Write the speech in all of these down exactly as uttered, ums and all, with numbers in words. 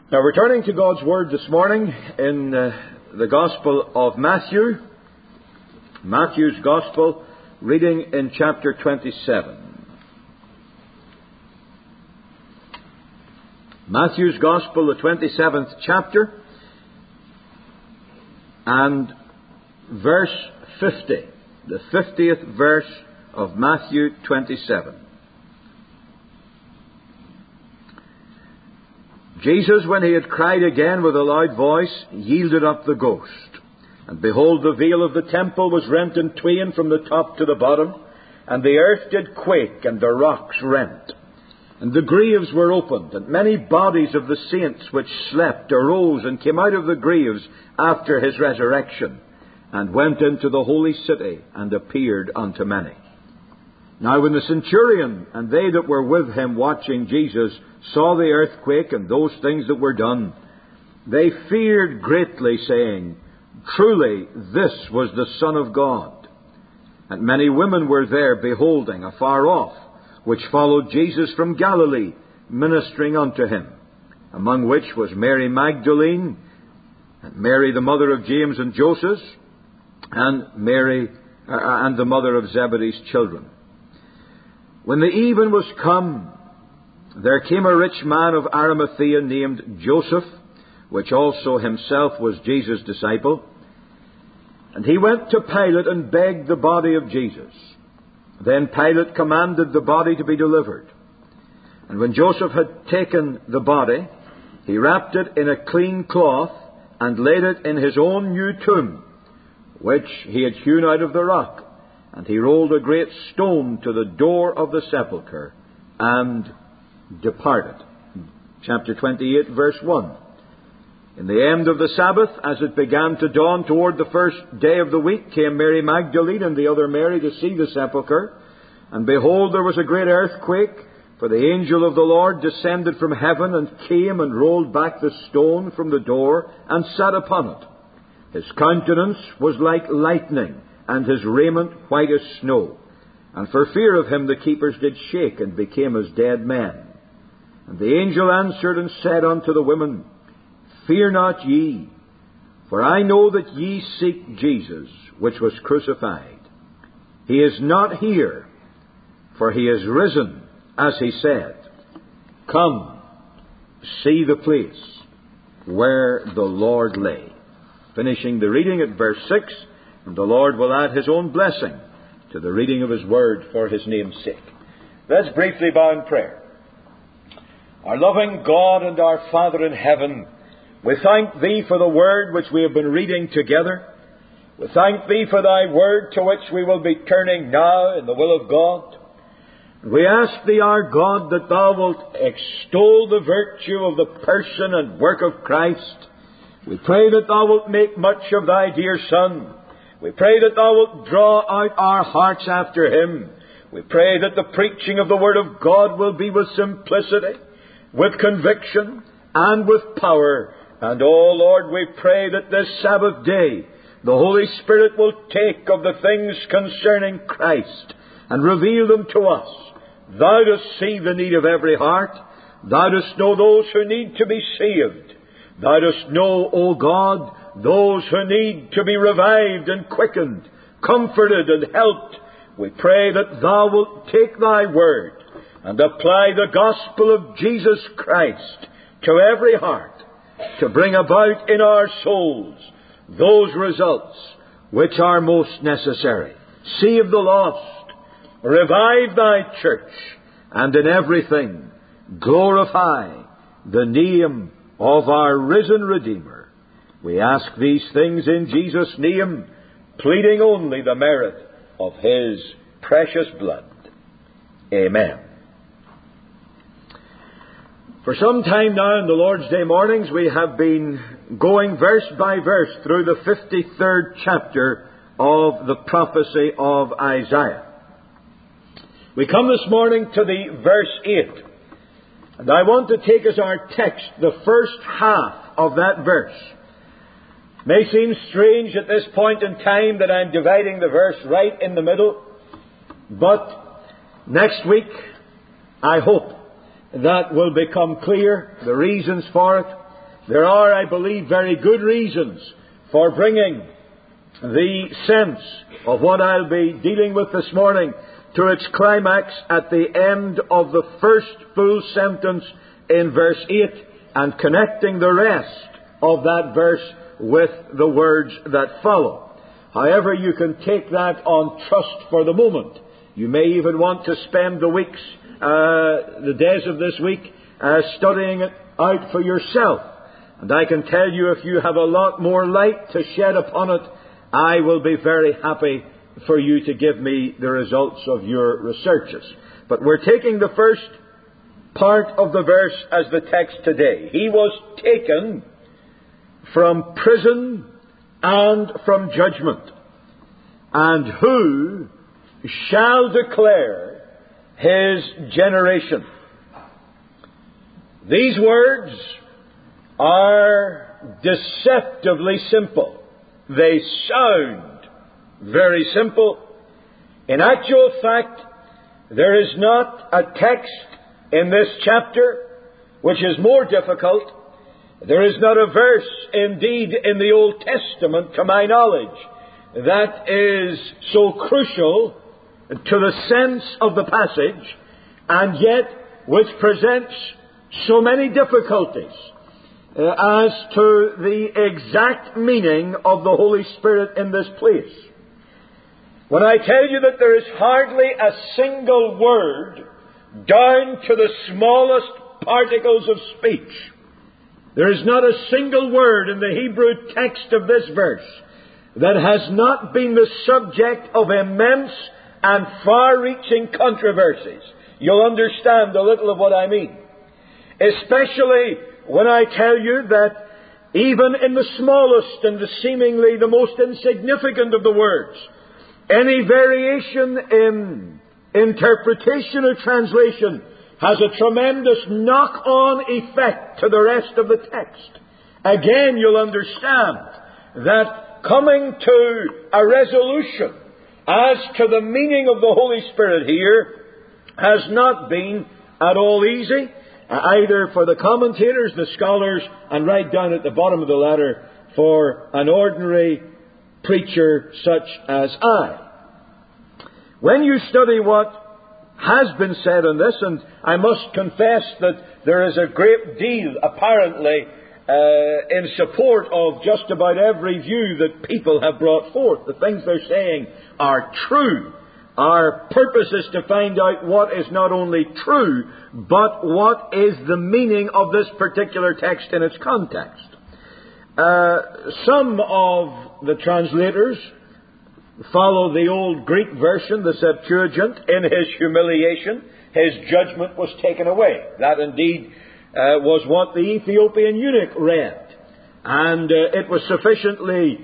Now we're turning to God's Word this morning in uh, the Gospel of Matthew. Matthew's Gospel, reading in chapter twenty-seven. Matthew's Gospel, the twenty-seventh chapter, and verse fifty. The fiftieth verse of Matthew twenty-seven. Jesus, when he had cried again with a loud voice, yielded up the ghost. And behold, the veil of the temple was rent in twain from the top to the bottom, and the earth did quake, and the rocks rent. And the graves were opened, and many bodies of the saints which slept arose and came out of the graves after his resurrection, and went into the holy city, and appeared unto many. Now when the centurion and they that were with him watching Jesus saw the earthquake and those things that were done, they feared greatly, saying, Truly this was the Son of God. And many women were there beholding afar off, which followed Jesus from Galilee, ministering unto him, among which was Mary Magdalene, and Mary the mother of James and Joseph, and Mary uh, and the mother of Zebedee's children. When the even was come, there came a rich man of Arimathea named Joseph, which also himself was Jesus' disciple. And he went to Pilate and begged the body of Jesus. Then Pilate commanded the body to be delivered. And when Joseph had taken the body, he wrapped it in a clean cloth and laid it in his own new tomb, which he had hewn out of the rock. And he rolled a great stone to the door of the sepulchre, and departed. Chapter twenty-eight, verse one. In the end of the Sabbath, as it began to dawn toward the first day of the week, came Mary Magdalene and the other Mary to see the sepulchre. And behold, there was a great earthquake, for the angel of the Lord descended from heaven, and came and rolled back the stone from the door, and sat upon it. His countenance was like lightning, and his raiment white as snow. And for fear of him the keepers did shake, and became as dead men. And the angel answered and said unto the women, Fear not ye, for I know that ye seek Jesus, which was crucified. He is not here, for he is risen, as he said. Come, see the place where the Lord lay. Finishing the reading at verse six, and the Lord will add his own blessing to the reading of his word for his name's sake. Let's briefly bow in prayer. Our loving God and our Father in heaven, we thank thee for the word which we have been reading together. We thank thee for thy word to which we will be turning now in the will of God. We ask thee, our God, that thou wilt extol the virtue of the person and work of Christ. We pray that thou wilt make much of thy dear Son. We pray that thou wilt draw out our hearts after him. We pray that the preaching of the Word of God will be with simplicity, with conviction, and with power. And, oh Lord, we pray that this Sabbath day the Holy Spirit will take of the things concerning Christ and reveal them to us. Thou dost see the need of every heart. Thou dost know those who need to be saved. Thou dost know, O God, those who need to be revived and quickened, comforted and helped. We pray that thou wilt take thy word and apply the gospel of Jesus Christ to every heart, to bring about in our souls those results which are most necessary. Save the lost, revive thy church, and in everything glorify the name of our risen Redeemer. We ask these things in Jesus' name, pleading only the merit of his precious blood. Amen. For some time now in the Lord's Day mornings, we have been going verse by verse through the fifty-third chapter of the prophecy of Isaiah. We come this morning to the verse eight. And I want to take as our text the first half of that verse. It may seem strange at this point in time that I'm dividing the verse right in the middle, but next week, I hope, that will become clear, the reasons for it. there are, I believe, very good reasons for bringing the sense of what I'll be dealing with this morning to its climax at the end of the first full sentence in verse eight, and connecting the rest of that verse with the words that follow. However, you can take that on trust for the moment. You may even want to spend the weeks, uh, the days of this week, uh, studying it out for yourself. And I can tell you, if you have a lot more light to shed upon it, I will be very happy for you to give me the results of your researches. But we're taking the first part of the verse as the text today. He was taken from prison and from judgment. And who shall declare his generation? These words are deceptively simple. They sound very simple. In actual fact, there is not a text in this chapter which is more difficult. There is not a verse, indeed, in the Old Testament, to my knowledge, that is so crucial to the sense of the passage, and yet which presents so many difficulties uh, as to the exact meaning of the Holy Spirit in this place. When I tell you that there is hardly a single word down to the smallest particles of speech, there is not a single word in the Hebrew text of this verse that has not been the subject of immense and far-reaching controversies. You'll understand a little of what I mean. Especially when I tell you that even in the smallest and the seemingly the most insignificant of the words, any variation in interpretation or translation has a tremendous knock-on effect to the rest of the text. Again, you'll understand that coming to a resolution as to the meaning of the Holy Spirit here has not been at all easy, either for the commentators, the scholars, and right down at the bottom of the ladder for an ordinary preacher such as I. When you study what has been said on this, and I must confess that there is a great deal, apparently, uh, in support of just about every view that people have brought forth. The things they're saying are true. Our purpose is to find out what is not only true, but what is the meaning of this particular text in its context. Uh, some of the translators follow the old Greek version, the Septuagint. In his humiliation, his judgment was taken away. That indeed uh, was what the Ethiopian eunuch read. And uh, it was sufficiently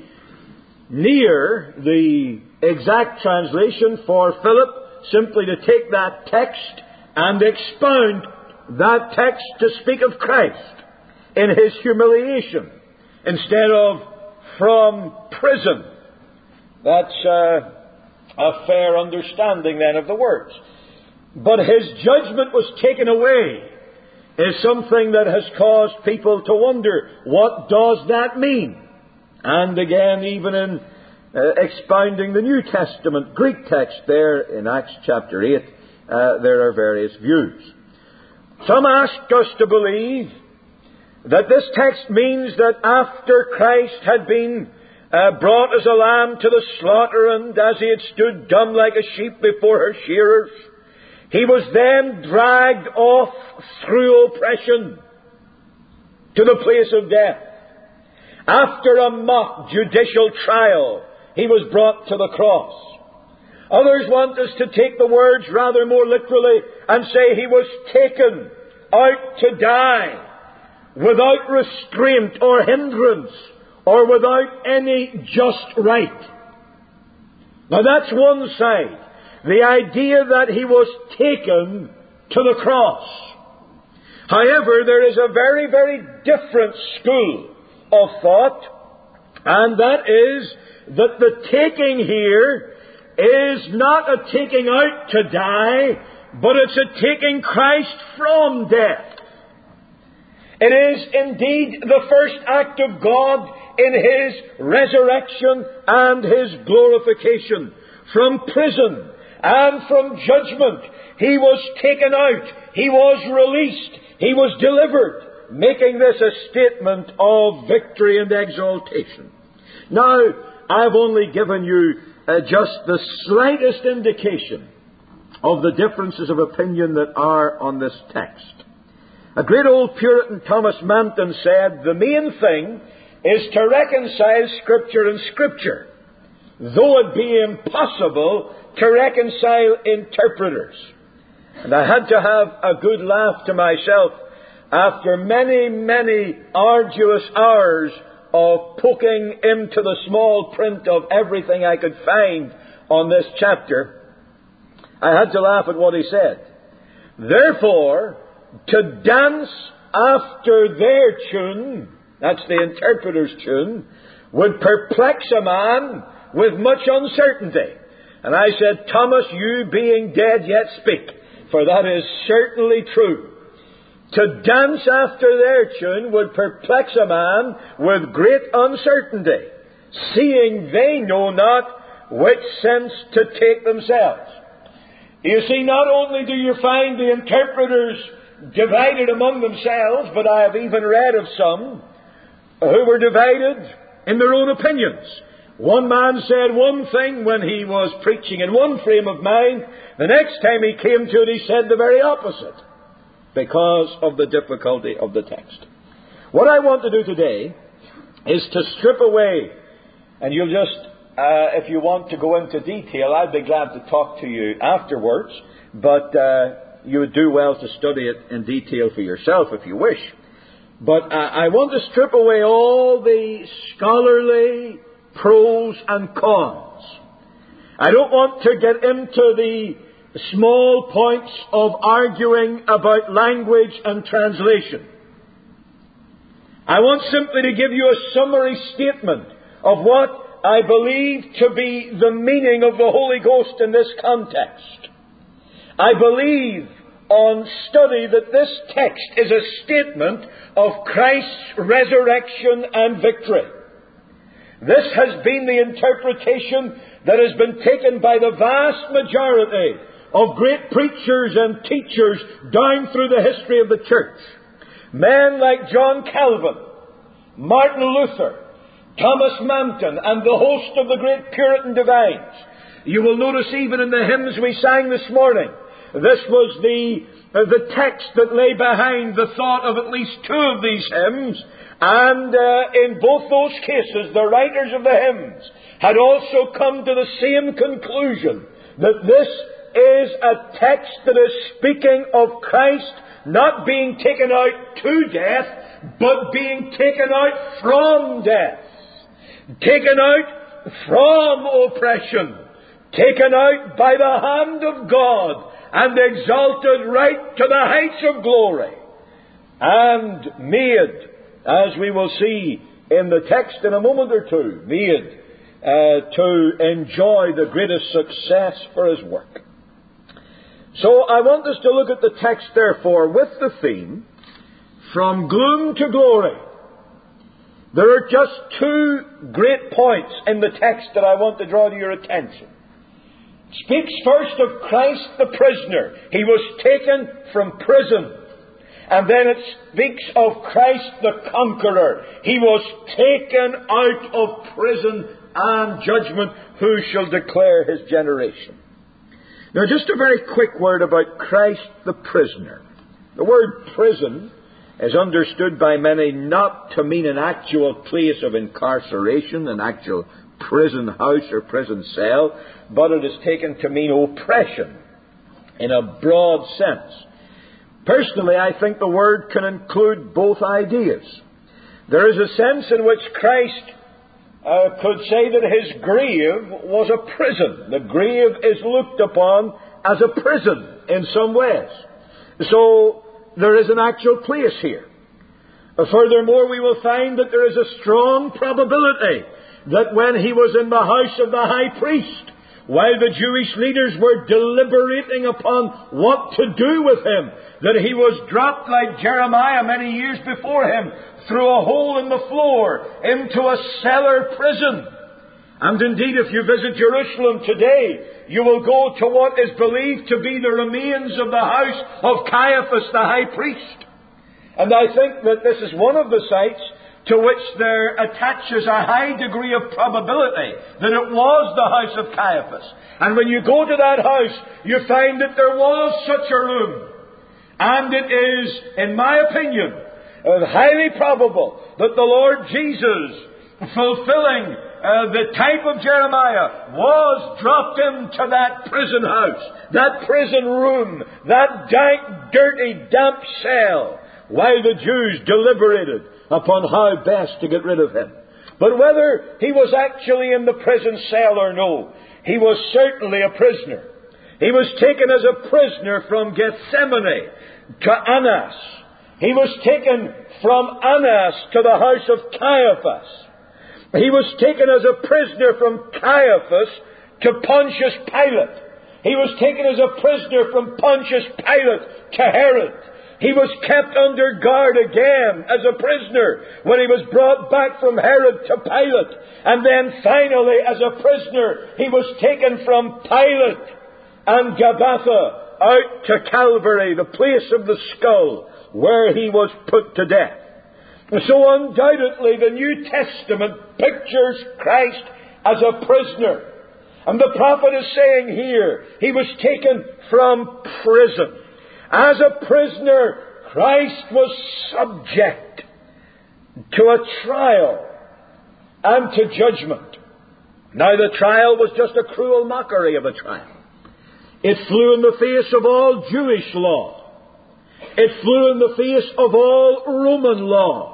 near the exact translation for Philip simply to take that text and expound that text to speak of Christ in his humiliation instead of from prison. That's uh, a fair understanding then of the words. But his judgment was taken away is something that has caused people to wonder, what does that mean? And again, even in uh, expounding the New Testament Greek text there in Acts chapter eight, uh, there are various views. Some ask us to believe that this text means that after Christ had been Uh, brought as a lamb to the slaughter, and as he had stood dumb like a sheep before her shearers, he was then dragged off through oppression to the place of death. After a mock judicial trial, he was brought to the cross. Others want us to take the words rather more literally and say he was taken out to die without restraint or hindrance, or without any just right. Now that's one side. The idea that he was taken to the cross. However, there is a very, very different school of thought, and that is that the taking here is not a taking out to die, but it's a taking Christ from death. It is indeed the first act of God in His resurrection and His glorification. From prison and from judgment, He was taken out. He was released. He was delivered, making this a statement of victory and exaltation. Now, I've only given you uh, just the slightest indication of the differences of opinion that are on this text. A great old Puritan, Thomas Manton, said, "The main thing is to reconcile Scripture and Scripture, though it be impossible to reconcile interpreters." And I had to have a good laugh to myself after many, many arduous hours of poking into the small print of everything I could find on this chapter. I had to laugh at what he said. "Therefore, to dance after their tune," that's the interpreter's tune, "would perplex a man with much uncertainty." And I said, "Thomas, you being dead yet speak, for that is certainly true. To dance after their tune would perplex a man with great uncertainty, seeing they know not which sense to take themselves." You see, not only do you find the interpreters divided among themselves, but I have even read of some who were divided in their own opinions. One man said one thing when he was preaching in one frame of mind. The next time he came to it, he said the very opposite, because of the difficulty of the text. What I want to do today is to strip away, and you'll just, uh, if you want to go into detail, I'd be glad to talk to you afterwards, but uh, you would do well to study it in detail for yourself if you wish. But uh, I want to strip away all the scholarly pros and cons. I don't want to get into the small points of arguing about language and translation. I want simply to give you a summary statement of what I believe to be the meaning of the Holy Ghost in this context. I believe on study that this text is a statement of Christ's resurrection and victory. This has been the interpretation that has been taken by the vast majority of great preachers and teachers down through the history of the church. Men like John Calvin, Martin Luther, Thomas Manton, and the host of the great Puritan divines. You will notice even in the hymns we sang this morning, this was the, uh, the text that lay behind the thought of at least two of these hymns. And uh, in both those cases, the writers of the hymns had also come to the same conclusion, that this is a text that is speaking of Christ not being taken out to death, but being taken out from death. Taken out from oppression. Taken out by the hand of God and exalted right to the heights of glory. And made, as we will see in the text in a moment or two, made uh, to enjoy the greatest success for His work. So I want us to look at the text, therefore, with the theme, From Gloom to Glory. There are just two great points in the text that I want to draw to your attention. It speaks first of Christ the prisoner. He was taken from prison. And then it speaks of Christ the conqueror. He was taken out of prison and judgment. Who shall declare His generation? Now, just a very quick word about Christ the prisoner. The word prison is understood by many not to mean an actual place of incarceration, an actual prison house or prison cell, but it is taken to mean oppression in a broad sense. Personally, I think the word can include both ideas. There is a sense in which Christ uh, could say that His grave was a prison. The grave is looked upon as a prison in some ways. So there is an actual place here. Furthermore, we will find that there is a strong probability that when He was in the house of the high priest, while the Jewish leaders were deliberating upon what to do with him, that he was dropped like Jeremiah many years before him through a hole in the floor into a cellar prison. And indeed, if you visit Jerusalem today, you will go to what is believed to be the remains of the house of Caiaphas the high priest. And I think that this is one of the sites to which there attaches a high degree of probability that it was the house of Caiaphas. And when you go to that house, you find that there was such a room. And it is, in my opinion, uh, highly probable that the Lord Jesus, fulfilling uh, the type of Jeremiah, was dropped into that prison house, that prison room, that dank, dirty, damp cell, while the Jews deliberated upon how best to get rid of him. But whether he was actually in the prison cell or no, he was certainly a prisoner. He was taken as a prisoner from Gethsemane to Annas. He was taken from Annas to the house of Caiaphas. He was taken as a prisoner from Caiaphas to Pontius Pilate. He was taken as a prisoner from Pontius Pilate to Herod. He was kept under guard again as a prisoner when he was brought back from Herod to Pilate. And then finally, as a prisoner, he was taken from Pilate and Gabbatha out to Calvary, the place of the skull, where he was put to death. So undoubtedly the New Testament pictures Christ as a prisoner. And the prophet is saying here, he was taken from prison. As a prisoner, Christ was subject to a trial and to judgment. Now, the trial was just a cruel mockery of a trial. It flew in the face of all Jewish law. It flew in the face of all Roman law.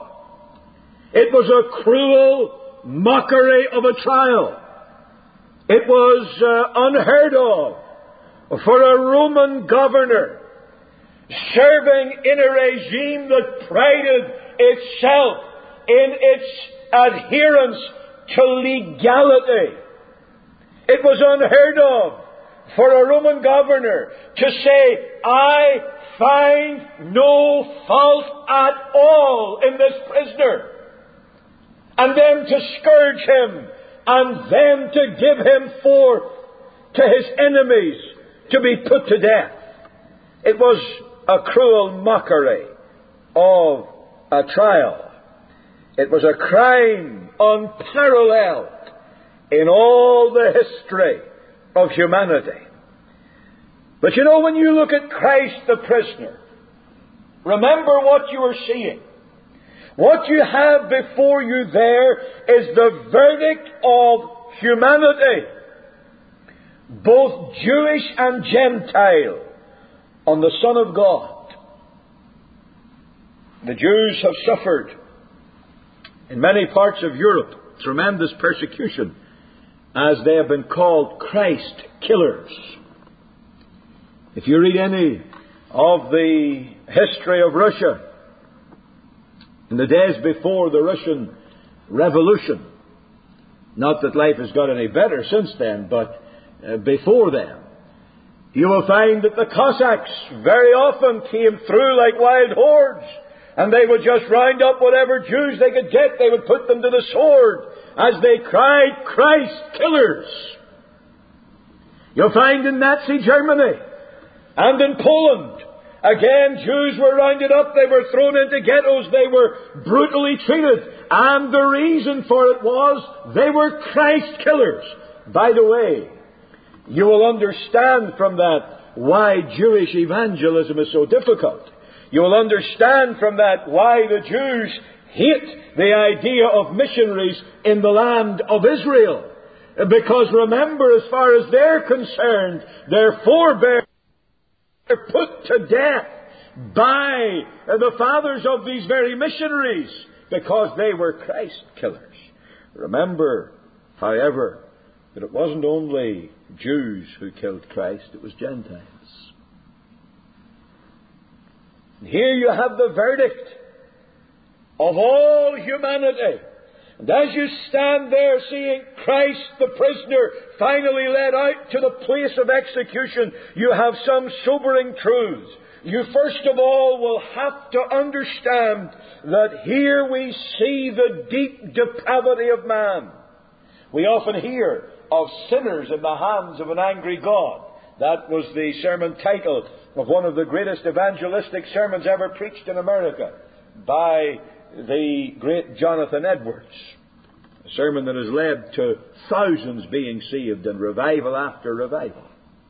It was a cruel mockery of a trial. It was uh, unheard of for a Roman governor serving in a regime that prided itself in its adherence to legality. It was unheard of for a Roman governor to say, I find no fault at all in this prisoner, and then to scourge him, and then to give him forth to his enemies to be put to death. It was a cruel mockery of a trial. It was a crime unparalleled in all the history of humanity. But you know, when you look at Christ the prisoner, remember what you are seeing. What you have before you there is the verdict of humanity, both Jewish and Gentile, on the Son of God. The Jews have suffered in many parts of Europe tremendous persecution as they have been called Christ killers. If you read any of the history of Russia in the days before the Russian Revolution, not that life has got any better since then, but uh, before then, you will find that the Cossacks very often came through like wild hordes, and they would just round up whatever Jews they could get. They would put them to the sword as they cried, Christ killers. You'll find in Nazi Germany and in Poland, again, Jews were rounded up. They were thrown into ghettos. They were brutally treated. And the reason for it was they were Christ killers. By the way, you will understand from that why Jewish evangelism is so difficult. You will understand from that why the Jews hate the idea of missionaries in the land of Israel. Because remember, as far as they're concerned, their forebears were put to death by the fathers of these very missionaries because they were Christ killers. Remember, however, that it wasn't only Jews who killed Christ, it was Gentiles. And here you have the verdict of all humanity. And as you stand there seeing Christ the prisoner finally led out to the place of execution, you have some sobering truths. You first of all will have to understand that here we see the deep depravity of man. We often hear of sinners in the hands of an angry God. That was the sermon title of one of the greatest evangelistic sermons ever preached in America by the great Jonathan Edwards. A sermon that has led to thousands being saved and revival after revival.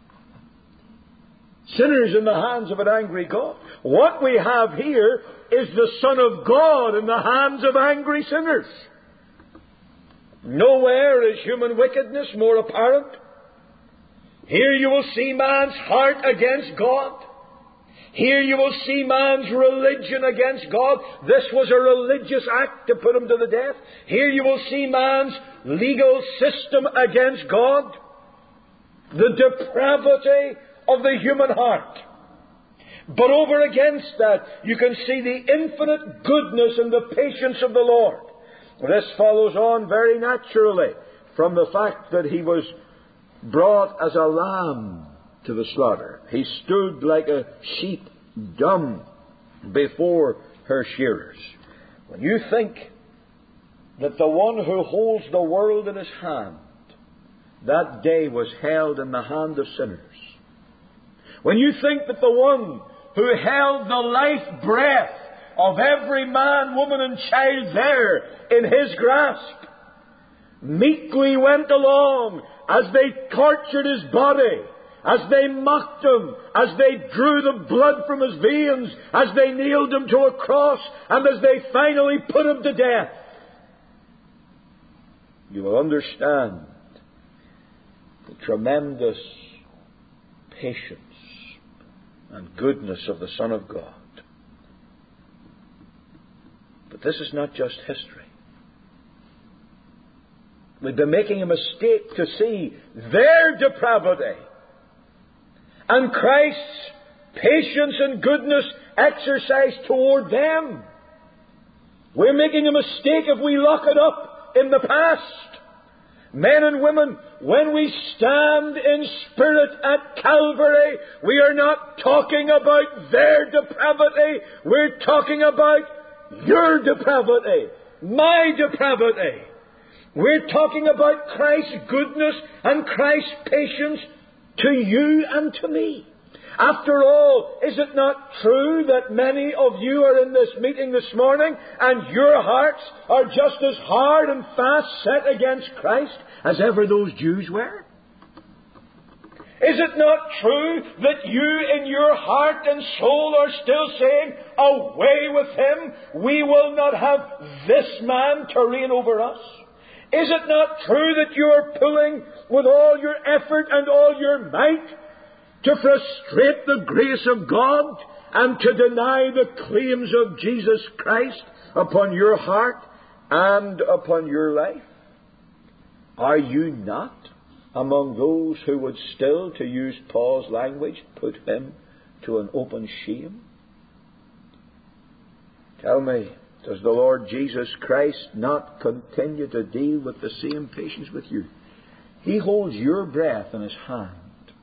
Sinners in the hands of an angry God. What we have here is the Son of God in the hands of angry sinners. Nowhere is human wickedness more apparent. Here you will see man's heart against God. Here you will see man's religion against God. This was a religious act to put him to the death. Here you will see man's legal system against God. The depravity of the human heart. But over against that, you can see the infinite goodness and the patience of the Lord. This follows on very naturally from the fact that He was brought as a lamb to the slaughter. He stood like a sheep dumb before her shearers. When you think that the one who holds the world in His hand, that day was held in the hand of sinners. When you think that the one who held the life breath of every man, woman and child there in His grasp, meekly went along as they tortured His body, as they mocked Him, as they drew the blood from His veins, as they nailed Him to a cross, and as they finally put Him to death, you will understand the tremendous patience and goodness of the Son of God. But this is not just history. We'd be making a mistake to see their depravity and Christ's patience and goodness exercised toward them. We're making a mistake if we lock it up in the past. Men and women, when we stand in spirit at Calvary, we are not talking about their depravity. We're talking about your depravity, my depravity. We're talking about Christ's goodness and Christ's patience to you and to me. After all, is it not true that many of you are in this meeting this morning and your hearts are just as hard and fast set against Christ as ever those Jews were? Is it not true that you in your heart and soul are still saying, away with Him, we will not have this man to reign over us? Is it not true that you are pulling with all your effort and all your might to frustrate the grace of God and to deny the claims of Jesus Christ upon your heart and upon your life? Are you not among those who would still, to use Paul's language, put Him to an open shame? Tell me, does the Lord Jesus Christ not continue to deal with the same patience with you? He holds your breath in His hand.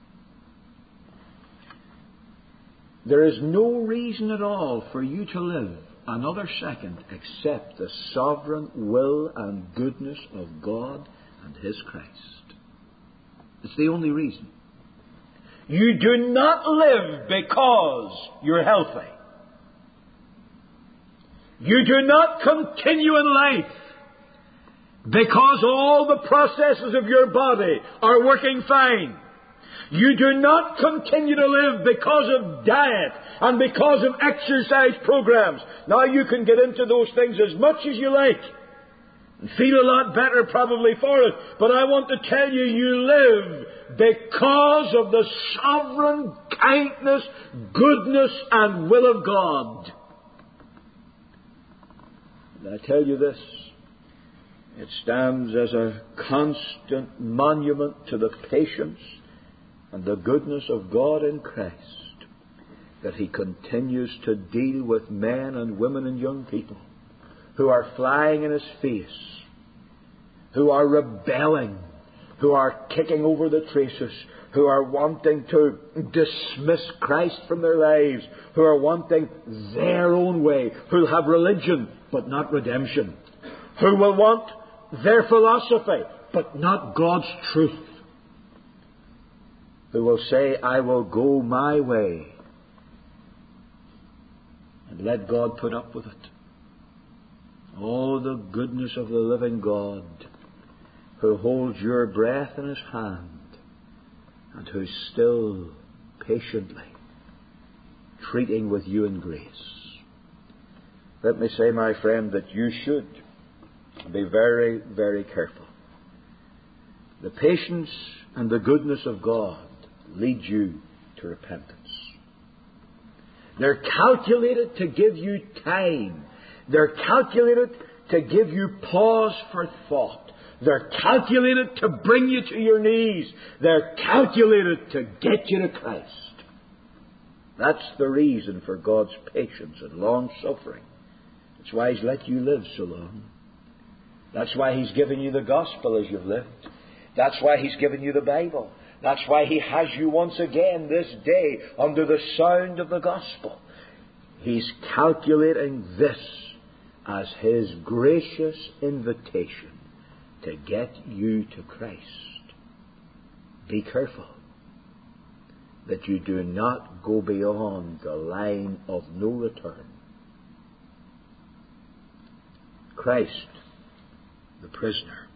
There is no reason at all for you to live another second except the sovereign will and goodness of God and His Christ. It's the only reason. You do not live because you're healthy. You do not continue in life because all the processes of your body are working fine. You do not continue to live because of diet and because of exercise programs. Now you can get into those things as much as you like and feel a lot better probably for it. But I want to tell you, you live because of the sovereign kindness, goodness and will of God. And I tell you this, it stands as a constant monument to the patience and the goodness of God in Christ, that He continues to deal with men and women and young people who are flying in His face who are rebelling, who are kicking over the traces, who are wanting to dismiss Christ from their lives, who are wanting their own way, who will have religion but not redemption, who will want their philosophy but not God's truth, who will say, I will go my way, and let God put up with it. Oh, the goodness of the living God, who holds your breath in His hand, and who's still patiently treating with you in grace. Let me say, my friend, that you should be very, very careful. The patience and the goodness of God lead you to repentance. They're calculated to give you time. They're calculated to give you pause for thought. They're calculated to bring you to your knees. They're calculated to get you to Christ. That's the reason for God's patience and long suffering. That's why He's let you live so long. That's why He's given you the gospel as you've lived. That's why He's given you the Bible. That's why He has you once again this day under the sound of the gospel. He's calculating this as His gracious invitation to get you to Christ. Be careful that you do not go beyond the line of no return. Christ, the prisoner.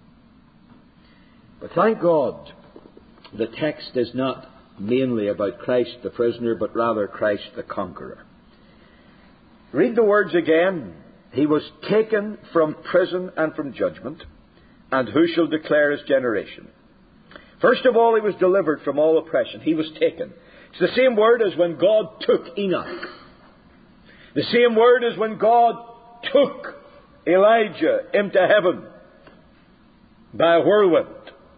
But thank God, the text is not mainly about Christ the prisoner, but rather Christ the conqueror. Read the words again. He was taken from prison and from judgment, and who shall declare His generation? First of all, He was delivered from all oppression. He was taken. It's the same word as when God took Enoch. The same word as when God took Elijah into heaven by a whirlwind.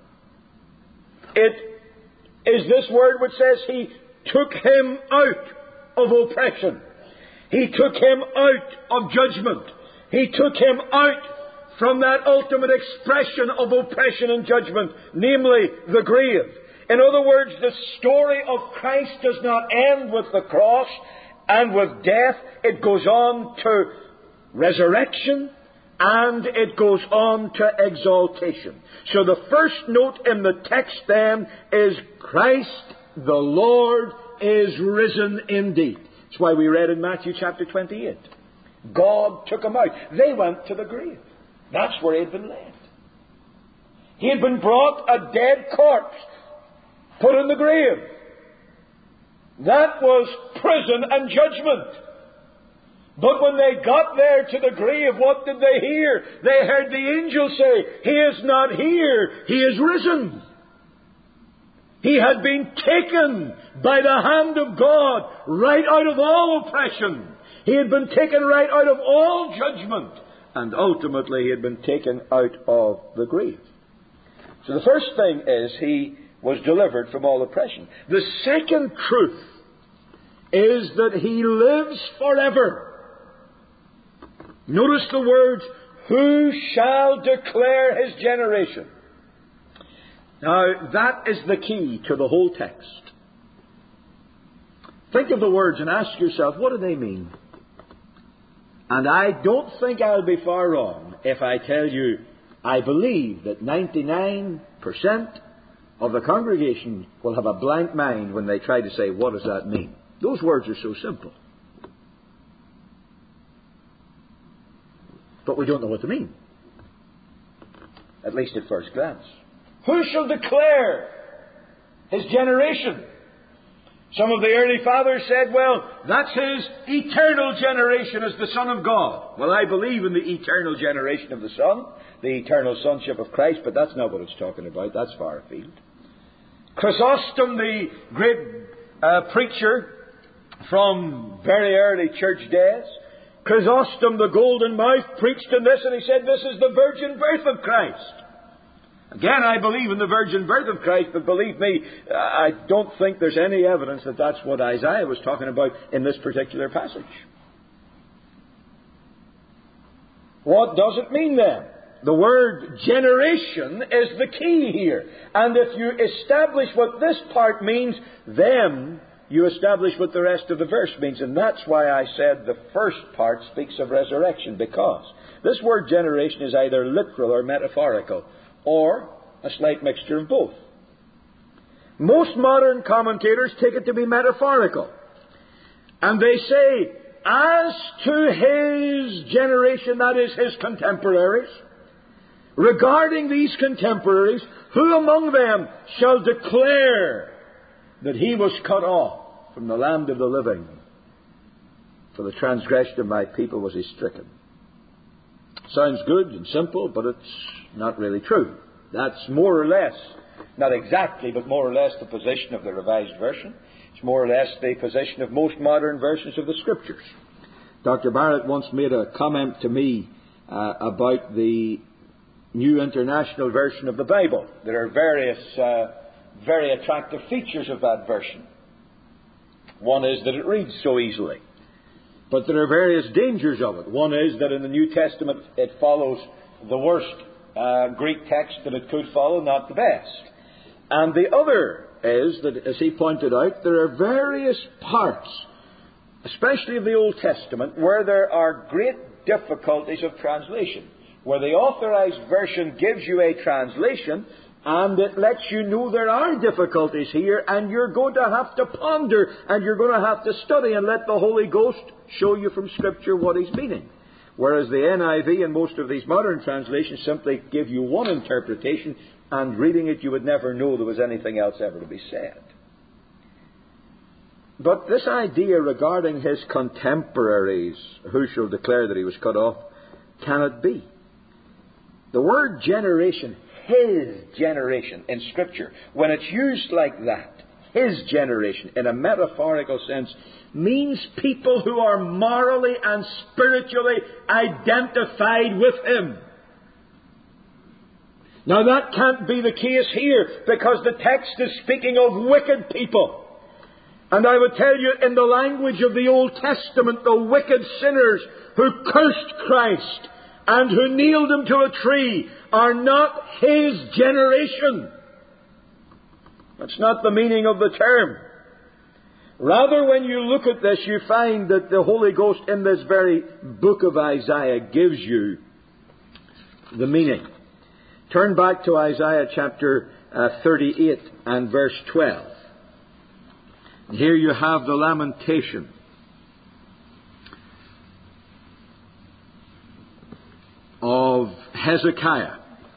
It is this word which says He took him out of oppression. He took him out of judgment. He took him out from that ultimate expression of oppression and judgment, namely the grave. In other words, the story of Christ does not end with the cross and with death. It goes on to resurrection and it goes on to exaltation. So the first note in the text then is Christ the Lord is risen indeed. That's why we read in Matthew chapter twenty-eight. God took him out. They went to the grave. That's where he had been laid. He had been brought a dead corpse, put in the grave. That was prison and judgment. But when they got there to the grave, what did they hear? They heard the angel say, He is not here, He is risen. He had been taken by the hand of God right out of all oppression. He had been taken right out of all judgment. And ultimately he had been taken out of the grave. So the first thing is He was delivered from all oppression. The second truth is that He lives forever. Notice the words, who shall declare His generation? Now, that is the key to the whole text. Think of the words and ask yourself, what do they mean? And I don't think I'll be far wrong if I tell you I believe that ninety-nine percent of the congregation will have a blank mind when they try to say, what does that mean? Those words are so simple. But we don't know what they mean. At least at first glance. Who shall declare His generation? Some of the early fathers said, well, that's His eternal generation as the Son of God. Well, I believe in the eternal generation of the Son, the eternal sonship of Christ, but that's not what it's talking about. That's far afield. Chrysostom, the great uh, preacher from very early church days, Chrysostom, the golden mouth, preached in this, and he said, this is the virgin birth of Christ. Again, I believe in the virgin birth of Christ, but believe me, I don't think there's any evidence that that's what Isaiah was talking about in this particular passage. What does it mean then? the word generation is the key here. And if you establish what this part means, then you establish what the rest of the verse means. And that's why I said the first part speaks of resurrection, because this word generation is either literal or metaphorical, or a slight mixture of both. Most modern commentators take it to be metaphorical. And they say, as to his generation, that is his contemporaries, regarding these contemporaries, who among them shall declare that he was cut off from the land of the living? For the transgression of my people was he stricken. Sounds good and simple, but it's not really true. That's more or less, not exactly, but more or less the position of the Revised Version. It's more or less the position of most modern versions of the Scriptures. Doctor Barrett once made a comment to me uh, about the New International Version of the Bible. There are various uh, very attractive features of that version. One is that it reads so easily. But there are various dangers of it. One is that in the New Testament it follows the worst uh, Greek text that it could follow, not the best. And the other is that, as he pointed out, there are various parts, especially of the Old Testament, where there are great difficulties of translation, where the Authorized Version gives you a translation, and it lets you know there are difficulties here, and you're going to have to ponder, and you're going to have to study, and let the Holy Ghost show you from Scripture what He's meaning. Whereas the N I V and most of these modern translations simply give you one interpretation, and reading it you would never know there was anything else ever to be said. But this idea regarding his contemporaries, who shall declare that he was cut off, can it be? The word generation, his generation in Scripture, when it's used like that, his generation, in a metaphorical sense, means people who are morally and spiritually identified with him. Now that can't be the case here, because the text is speaking of wicked people. And I would tell you, in the language of the Old Testament, the wicked sinners who cursed Christ and who nailed him to a tree are not his generation. That's not the meaning of the term. Rather, when you look at this, you find that the Holy Ghost in this very book of Isaiah gives you the meaning. Turn back to Isaiah chapter uh, thirty-eight and verse twelve. Here you have the lamentation of Hezekiah.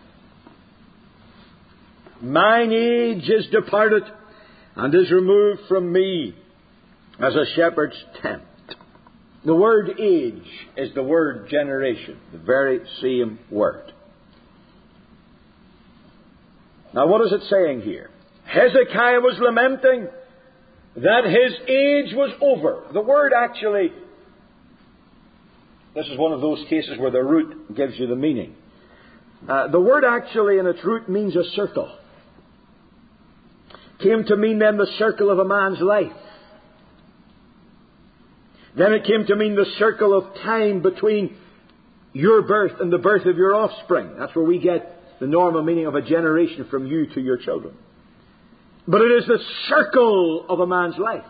Mine age is departed, and is removed from me as a shepherd's tent. The word age is the word generation, the very same word. Now what is it saying here? Hezekiah was lamenting that his age was over. The word actually, this is one of those cases where the root gives you the meaning. Uh, the word actually in its root means a circle. Came to mean then the circle of a man's life. Then it came to mean the circle of time between your birth and the birth of your offspring. That's where we get the normal meaning of a generation, from you to your children. But it is the circle of a man's life.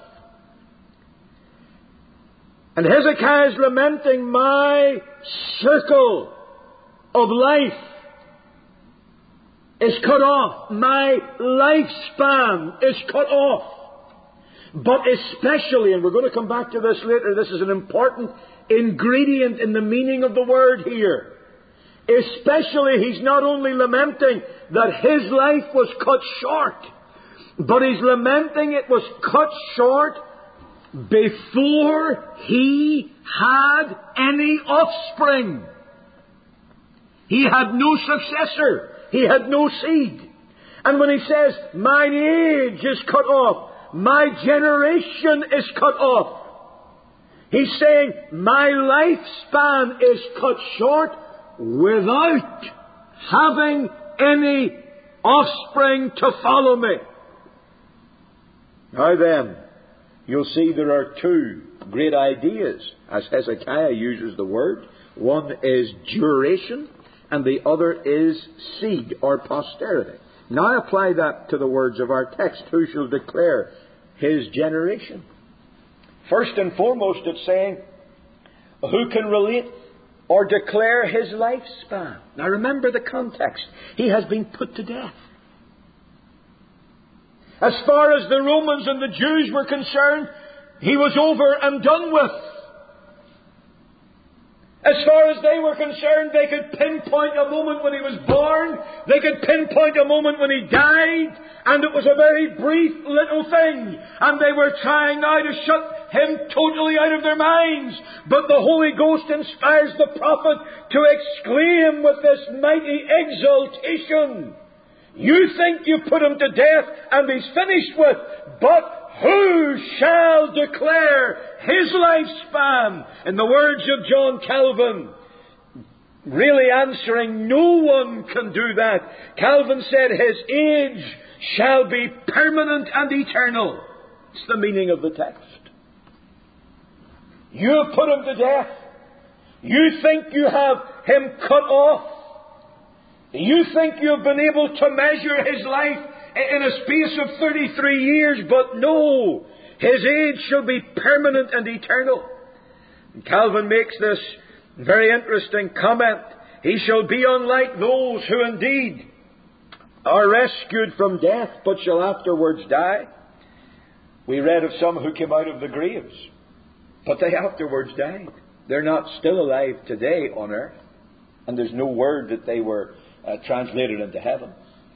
And Hezekiah is lamenting, my circle of life is cut off. My lifespan is cut off. But especially, and we're going to come back to this later, this is an important ingredient in the meaning of the word here. Especially, he's not only lamenting that his life was cut short, but he's lamenting it was cut short before he had any offspring. He had no successor. He had no seed. And when he says, mine age is cut off, my generation is cut off, he's saying, my lifespan is cut short without having any offspring to follow me. Now then, you'll see there are two great ideas as Hezekiah uses the word. One is duration, and the other is seed or posterity. Now apply that to the words of our text. Who shall declare his generation? First and foremost, it's saying, who can relate or declare his lifespan? Now remember the context. He has been put to death. As far as the Romans and the Jews were concerned, he was over and done with. As far as they were concerned, they could pinpoint a moment when he was born. They could pinpoint a moment when he died. And it was a very brief little thing. And they were trying now to shut him totally out of their minds. But the Holy Ghost inspires the prophet to exclaim with this mighty exultation, you think you put him to death and he's finished with, but who shall declare his lifespan? In the words of John Calvin, really answering, no one can do that. Calvin said his age shall be permanent and eternal. It's the meaning of the text. You have put him to death. You think you have him cut off. You think you have been able to measure his life in a space of thirty-three years, but no, his age shall be permanent and eternal. And Calvin makes this very interesting comment. He shall be unlike those who indeed are rescued from death, but shall afterwards die. We read of some who came out of the graves, but they afterwards died. They're not still alive today on earth, and there's no word that they were uh, translated into heaven.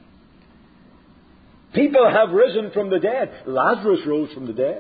People have risen from the dead. Lazarus rose from the dead.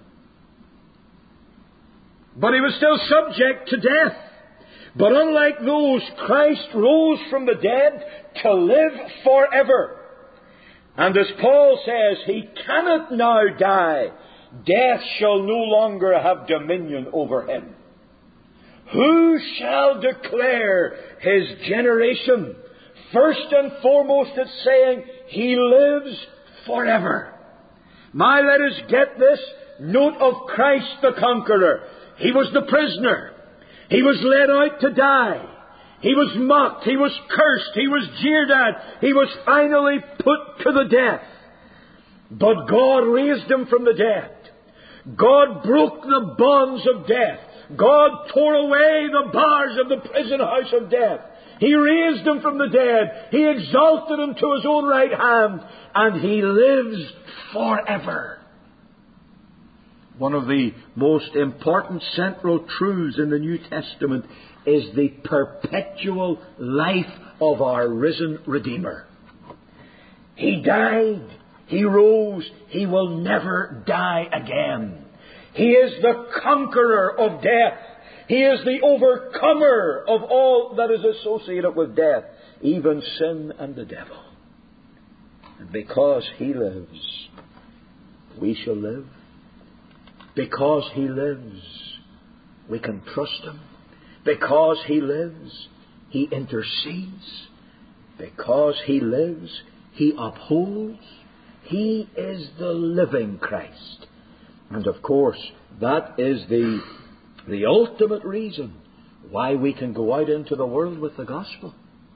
But he was still subject to death. But unlike those, Christ rose from the dead to live forever. And as Paul says, he cannot now die. Death shall no longer have dominion over him. Who shall declare his generation? First and foremost, it's saying he lives forever. Now let us get this note of Christ the conqueror. He was the prisoner. He was led out to die. He was mocked. He was cursed. He was jeered at. He was finally put to the death. But God raised him from the dead. God broke the bonds of death. God tore away the bars of the prison house of death. He raised him from the dead. He exalted him to his own right hand. And he lives forever. One of the most important central truths in the New Testament is the perpetual life of our risen Redeemer. He died. He rose. He will never die again. He is the conqueror of death. He is the overcomer of all that is associated with death, even sin and the devil. And because he lives, we shall live. Because he lives, we can trust him. Because he lives, he intercedes. Because he lives, he upholds. He is the living Christ. And of course, that is the The ultimate reason why we can go out into the world with the gospel.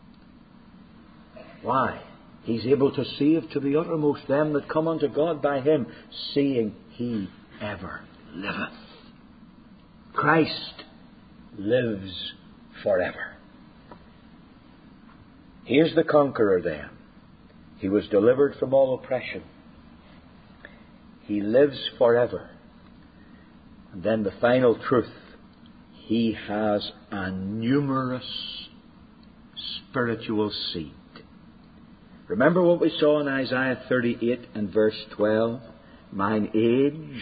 Why? He's able to save to the uttermost them that come unto God by him, seeing he ever liveth. Christ lives forever. Here's the conqueror then. He was delivered from all oppression. He lives forever. And then the final truth, he has a numerous spiritual seed. Remember what we saw in Isaiah thirty-eight and verse twelve? Mine age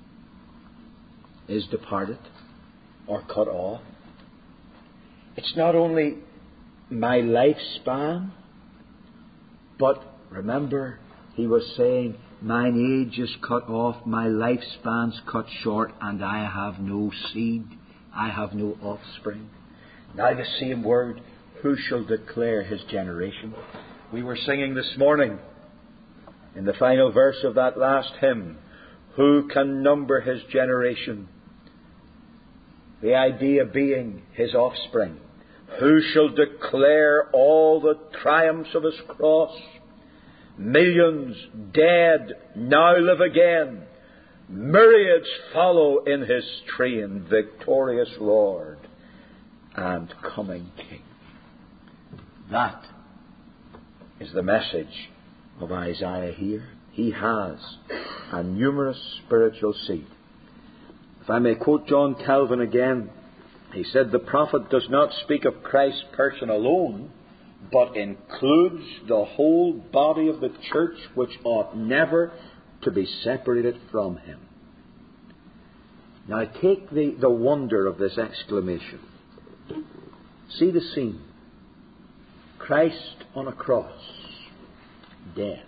is departed or cut off. It's not only my lifespan, but remember, he was saying, mine age is cut off, my lifespan's cut short, and I have no seed, I have no offspring. Now the same word, who shall declare his generation? We were singing this morning, in the final verse of that last hymn, who can number his generation? The idea being his offspring. Who shall declare all the triumphs of his cross? Millions dead now live again. Myriads follow in his train, victorious Lord and coming King. That is the message of Isaiah here. He has a numerous spiritual seed. If I may quote John Calvin again, he said, the prophet does not speak of Christ's person alone, but includes the whole body of the church, which ought never to be separated from him. Now take the, the wonder of this exclamation. See the scene. Christ on a cross, dead.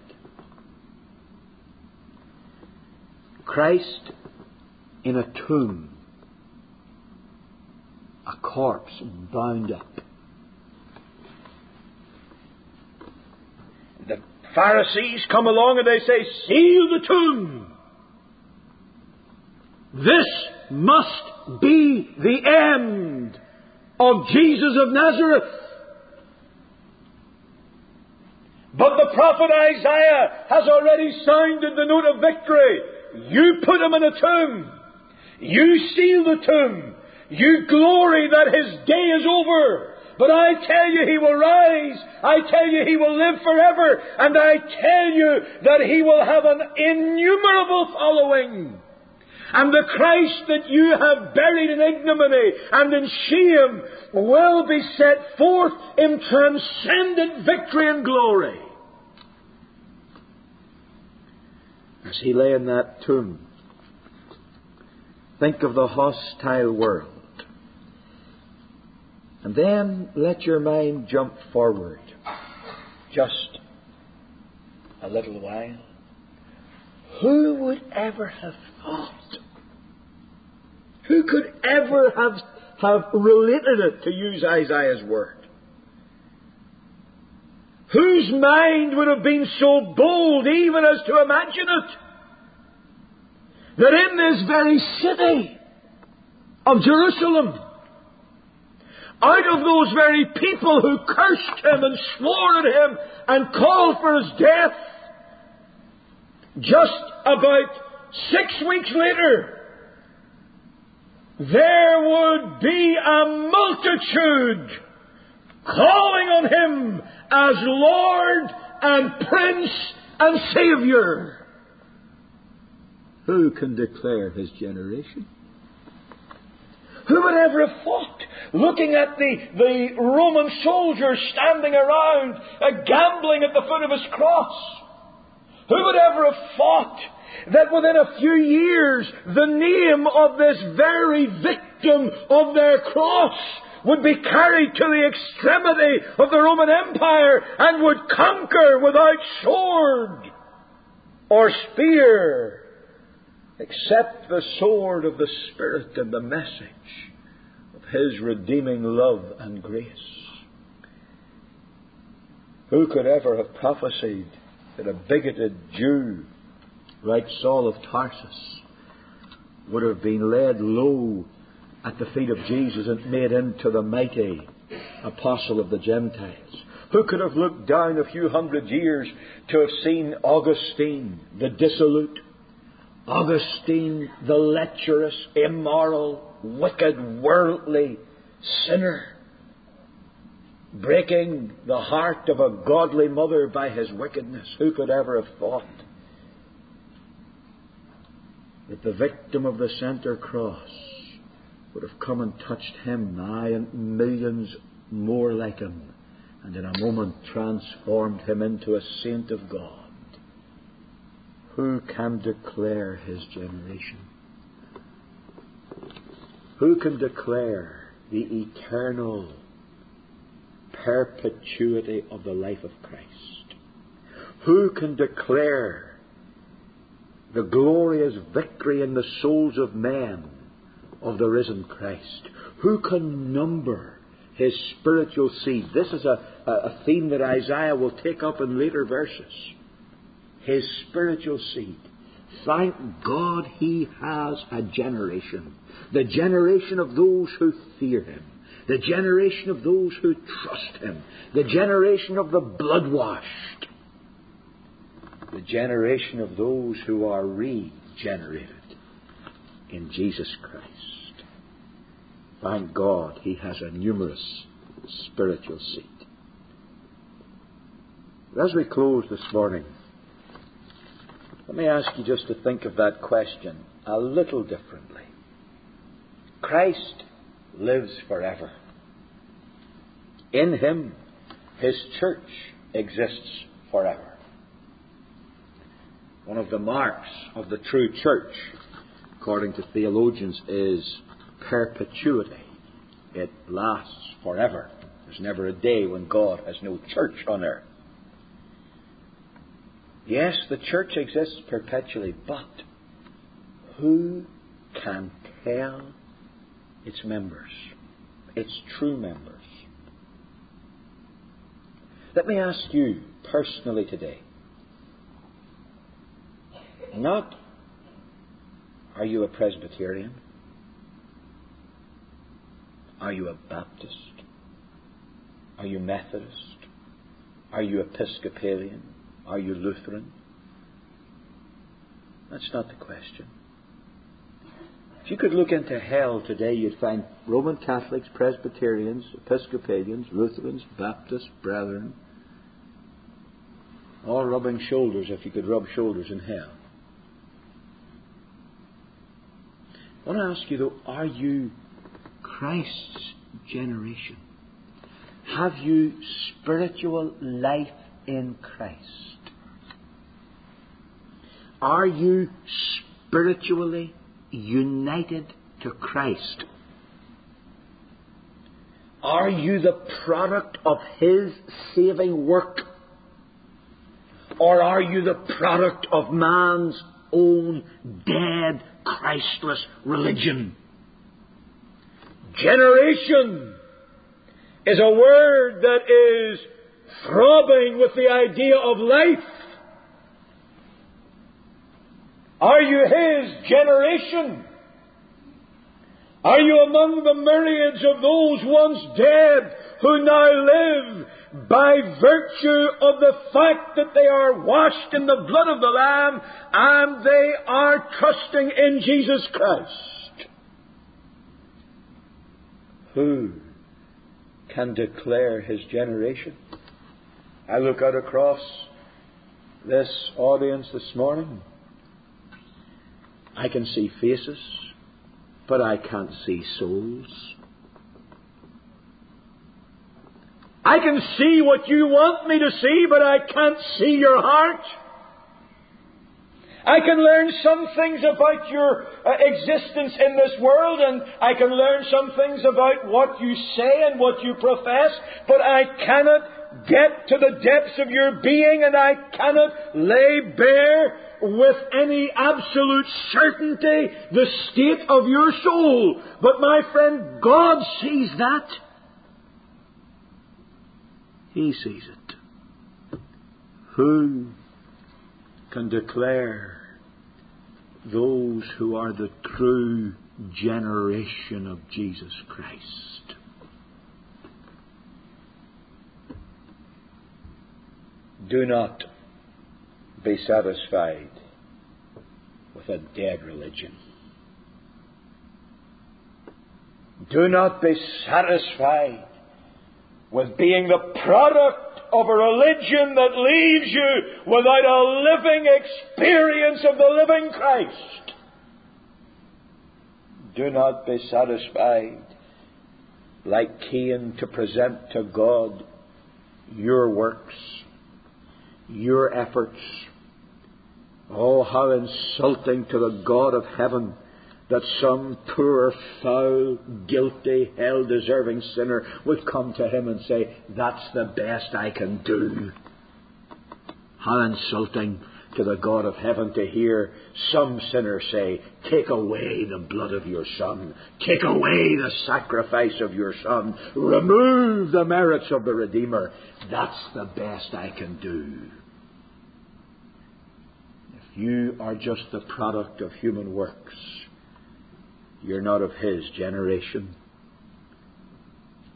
Christ in a tomb, a corpse bound up. The Pharisees come along and they say, seal the tomb. This must be the end of Jesus of Nazareth. But the prophet Isaiah has already sounded the note of victory. You put him in a tomb. You seal the tomb. You glory that his day is over. But I tell you he will rise. I tell you he will live forever. And I tell you that he will have an innumerable following. And the Christ that you have buried in ignominy and in shame will be set forth in transcendent victory and glory. As he lay in that tomb, think of the hostile world. And then let your mind jump forward just a little while. Who would ever have thought? Who could ever have, have related it, to use Isaiah's word? Whose mind would have been so bold even as to imagine it? That in this very city of Jerusalem, out of those very people who cursed him and swore at him and called for his death, just about six weeks later, there would be a multitude calling on him as Lord and Prince and Saviour. Who can declare his generation? Who would ever have thought, looking at the, the Roman soldiers standing around, uh, gambling at the foot of his cross, who would ever have thought that within a few years the name of this very victim of their cross would be carried to the extremity of the Roman Empire and would conquer without sword or spear, except the sword of the Spirit and the message of his redeeming love and grace? Who could ever have prophesied that a bigoted Jew like Saul of Tarsus would have been laid low at the feet of Jesus and made into the mighty apostle of the Gentiles? Who could have looked down a few hundred years to have seen Augustine, the dissolute, Augustine, the lecherous, immoral, wicked, worldly sinner, breaking the heart of a godly mother by his wickedness? Who could ever have thought that the victim of the centre cross would have come and touched him, aye, and millions more like him, and in a moment transformed him into a saint of God? Who can declare his generation? Who can declare the eternal perpetuity of the life of Christ? Who can declare the glorious victory in the souls of men of the risen Christ? Who can number his spiritual seed? This is a, a, a theme that Isaiah will take up in later verses. His spiritual seed. Thank God he has a generation. The generation of those who fear him. The generation of those who trust Him. The generation of the blood-washed. The generation of those who are regenerated in Jesus Christ. Thank God He has a numerous spiritual seat. As we close this morning, let me ask you just to think of that question a little differently. Christ lives forever. In Him, His church exists forever. One of the marks of the true church, according to theologians, is perpetuity. It lasts forever. There's never a day when God has no church on earth. Yes, the church exists perpetually, but who can tell its members, its true members? Let me ask you personally today, not are you a Presbyterian? Are you a Baptist? Are you Methodist? Are you Episcopalian? Are you Lutheran? That's not the question. If you could look into hell today, you'd find Roman Catholics, Presbyterians, Episcopalians, Lutherans, Baptists, Brethren, all rubbing shoulders if you could rub shoulders in hell. I want to ask you though, are you Christ's generation? Have you spiritual life in Christ? Are you spiritually united to Christ? Are you the product of His saving work? Or are you the product of man's own dead, Christless religion? Generation is a word that is throbbing with the idea of life. Are you His generation? Are you among the myriads of those once dead who now live by virtue of the fact that they are washed in the blood of the Lamb and they are trusting in Jesus Christ? Who can declare His generation? I look out across this audience this morning. I can see faces, but I can't see souls. I can see what you want me to see, but I can't see your heart. I can learn some things about your uh, existence in this world, and I can learn some things about what you say and what you profess, but I cannot get to the depths of your being, and I cannot lay bare with any absolute certainty the state of your soul. But my friend, God sees that. He sees it. Who can declare those who are the true generation of Jesus Christ? Do not be satisfied with a dead religion. Do not be satisfied with being the product of a religion that leaves you without a living experience of the living Christ. Do not be satisfied, like Cain, to present to God your works, your efforts. Oh, how insulting to the God of heaven that some poor, foul, guilty, hell-deserving sinner would come to Him and say, that's the best I can do. How insulting to the God of heaven to hear some sinner say, take away the blood of your Son. Take away the sacrifice of your Son. Remove the merits of the Redeemer. That's the best I can do. If you are just the product of human works, you're not of His generation.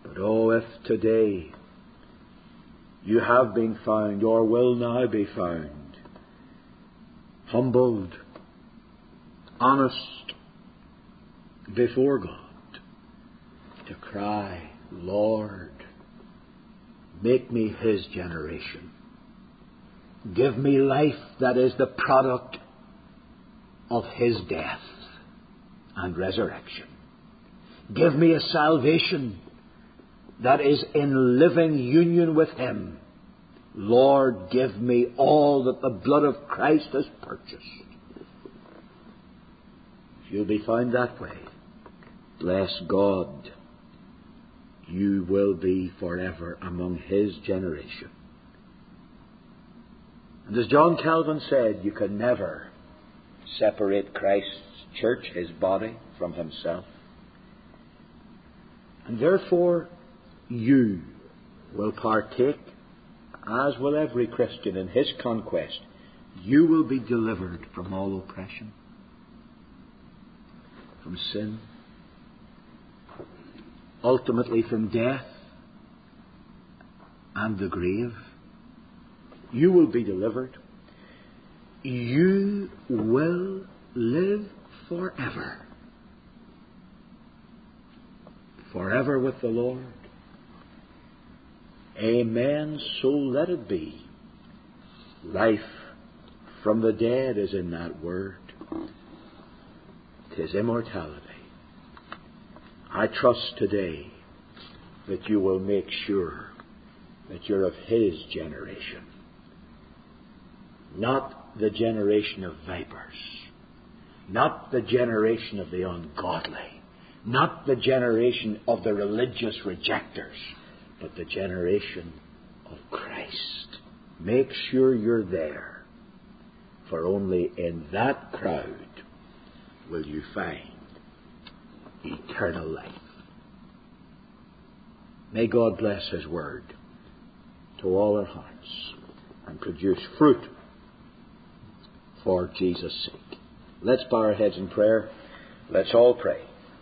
But oh, if today you have been found, or will now be found, humbled, honest before God, to cry, Lord, make me His generation. Give me life that is the product of His death and resurrection. Give me a salvation that is in living union with Him. Lord, give me all that the blood of Christ has purchased. If you'll be found that way, bless God, you will be forever among His generation. And as John Calvin said, you can never separate Christ's church, His body, from Himself. And therefore, you will partake, as will every Christian, in His conquest. You will be delivered from all oppression, from sin, ultimately from death and the grave. You will be delivered. You will live forever. Forever with the Lord. Amen. So let it be. Life from the dead is in that word. 'Tis immortality. I trust today that you will make sure that you're of His generation. Not the generation of vipers. Not the generation of the ungodly. Not the generation of the religious rejectors. But the generation of Christ. Make sure you're there. For only in that crowd will you find eternal life. May God bless His word to all our hearts and produce fruit for Jesus' sake. Let's bow our heads in prayer. Let's all pray.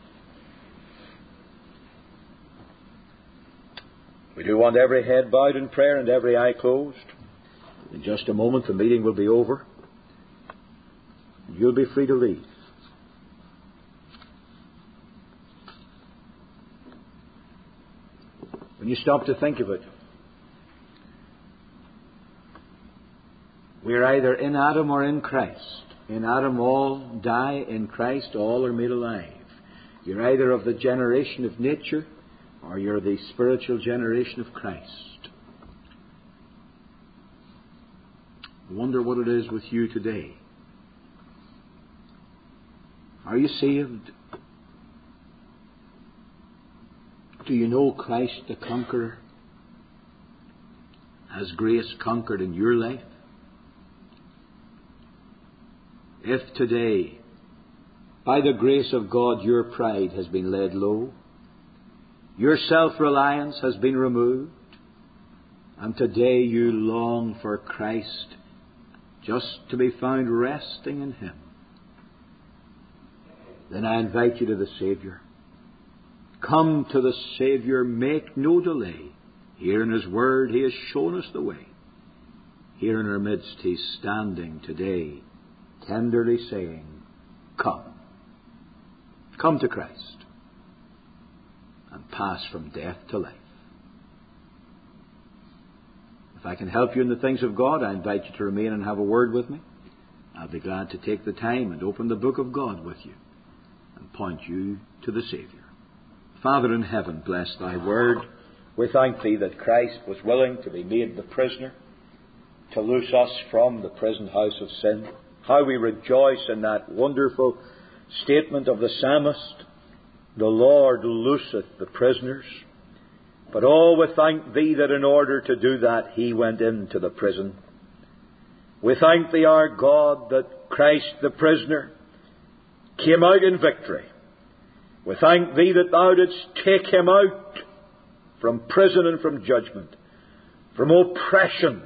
We do want every head bowed in prayer and every eye closed. In just a moment the meeting will be over. You'll be free to leave. When you stop to think of it, we're either in Adam or in Christ. In Adam all die, in Christ all are made alive. You're either of the generation of nature or you're the spiritual generation of Christ. I wonder what it is with you today. Are you saved? Do you know Christ the Conqueror? Has grace conquered in your life? If today, by the grace of God, your pride has been laid low, your self-reliance has been removed, and today you long for Christ just to be found resting in Him, then I invite you to the Saviour. Come to the Saviour, make no delay. Here in His Word He has shown us the way. Here in our midst He's standing today, tenderly saying, Come. Come to Christ and pass from death to life. If I can help you in the things of God, I invite you to remain and have a word with me. I'll be glad to take the time and open the book of God with you and point you to the Saviour. Father in heaven, bless Thy word. We thank Thee that Christ was willing to be made the prisoner, to loose us from the prison house of sin. How we rejoice in that wonderful statement of the psalmist, the Lord looseth the prisoners. But oh, we thank Thee that in order to do that, He went into the prison. We thank Thee, our God, that Christ the prisoner came out in victory. We thank Thee that Thou didst take Him out from prison and from judgment, from oppression.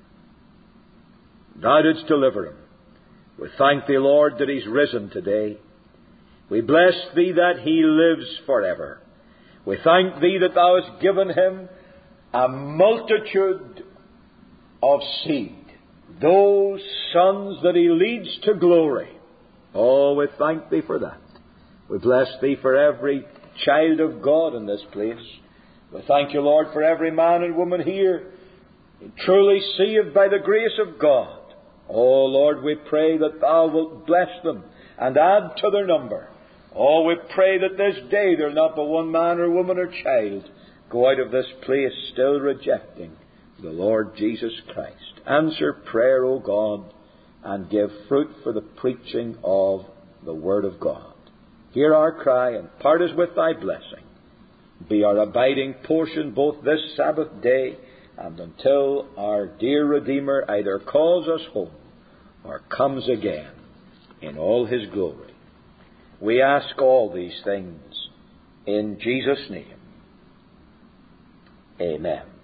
Thou didst deliver Him. We thank Thee, Lord, that He's risen today. We bless Thee that He lives forever. We thank Thee that Thou hast given him a multitude of seed, those sons that he leads to glory. Oh, we thank Thee for that. We bless Thee for every child of God in this place. We thank You, Lord, for every man and woman here truly saved by the grace of God. Oh, Lord, we pray that Thou wilt bless them and add to their number. Oh, we pray that this day there will not be one man or woman or child go out of this place still rejecting the Lord Jesus Christ. Answer prayer, O God, and give fruit for the preaching of the Word of God. Hear our cry and part us with Thy blessing. Be our abiding portion both this Sabbath day and until our dear Redeemer either calls us home or comes again in all His glory. We ask all these things in Jesus' name. Amen.